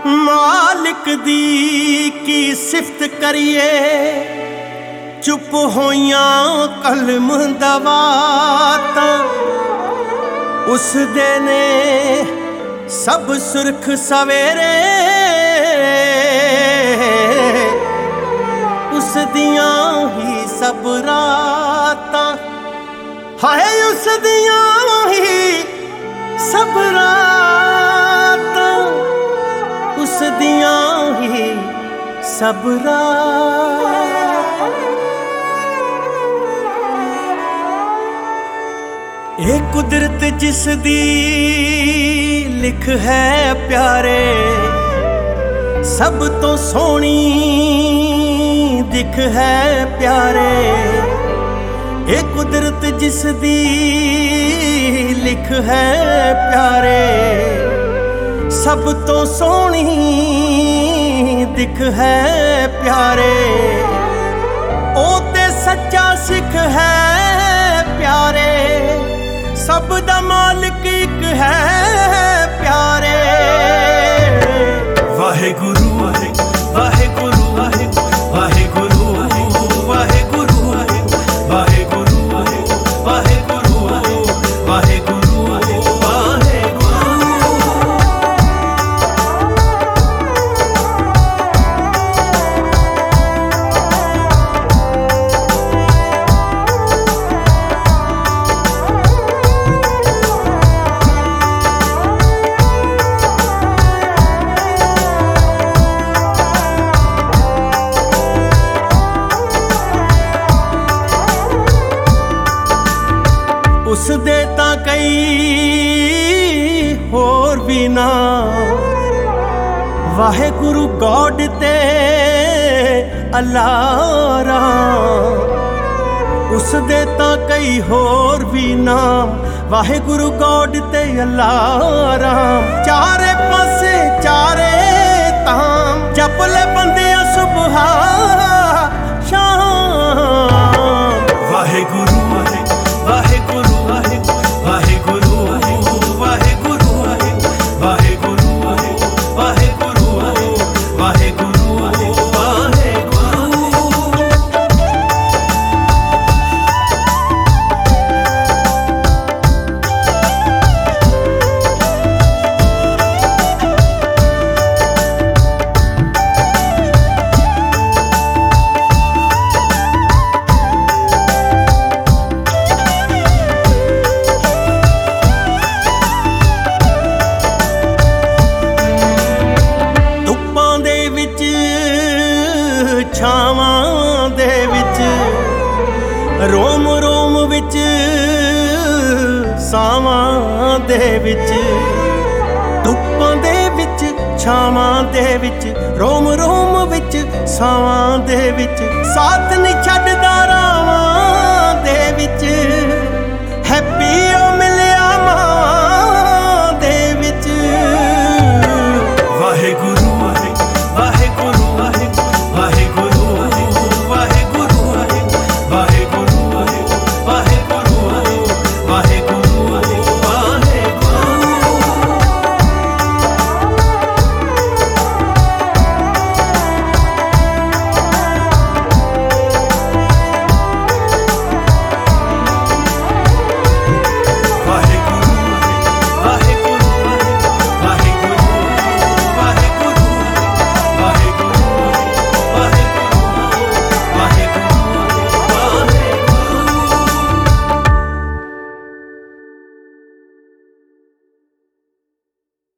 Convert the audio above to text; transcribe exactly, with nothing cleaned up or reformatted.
मालिक दी की सिफत करिए, चुप होइयां कलम दवातां उस दे ने सब सुरख सवेरे, उस दियां ही सब रातां, हाय उस दियां ही सब रातां, उस दियां ही सब रातां। ये कुदरत जिस दी लिख है प्यारे, सब तो सोहनी दिख है प्यारे। ये कुदरत जिस दी लिख है प्यारे, सब तो सोहनी दिख है प्यारे। ओ ते सच्चा सिख है प्यारे, सब दा मालिक एक है प्यारे। वाहेगुरु वाहेगुरु वाहेगुरु वाहेगुरु वाहेगुरु वाहेगुरु वाहेगुरु वाहेगुरु। उस दे तां कई होर भी नाम, वाहेगुरु गॉड ते अल्लाह राम। उस दे तां कई होर भी नाम, वाहेगुरु गॉड ते अल्लाह राम। चारे पासे चारे ताम, जप ले बंदियां सुबह शाम। वाहेगुरु वाहेगुरु वाहेगुरु वाहेगुरु वाहेगुरु वाहेगुरु वाहेगुरु छावां दे विच, रोम रोम विच सावां दे विच। धुप्पां दे विच छावां दे विच, रोम रोम विच सावां दे विच। साथ नहीं छड्डदा रावां दे विच, हैप्पी ओ